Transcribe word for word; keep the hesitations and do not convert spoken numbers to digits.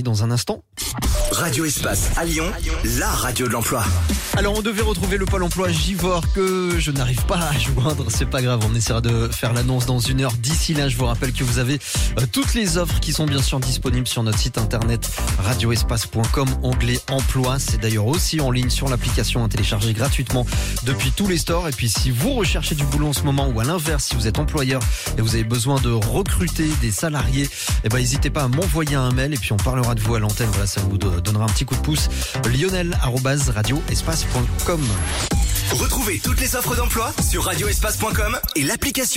Samy dans un instant. Radio Espace à Lyon, la radio de l'emploi. Alors on devait retrouver le Pôle emploi Givors que je n'arrive pas à joindre, c'est pas grave, on essaiera de faire l'annonce dans une heure. D'ici là, je vous rappelle que vous avez euh, toutes les offres qui sont bien sûr disponibles sur notre site internet radio espace point com, onglet emploi. C'est d'ailleurs aussi en ligne sur l'application à télécharger gratuitement depuis tous les stores. Et puis si vous recherchez du boulot en ce moment, ou à l'inverse, si vous êtes employeur et vous avez besoin de recruter des salariés, eh ben n'hésitez pas à m'envoyer un mail et puis on parlera de vous à l'antenne. Voilà, ça vous donnera un petit coup de pouce. Lionel arobase radio espace point com. Retrouvez toutes les offres d'emploi sur radio espace point com et l'application.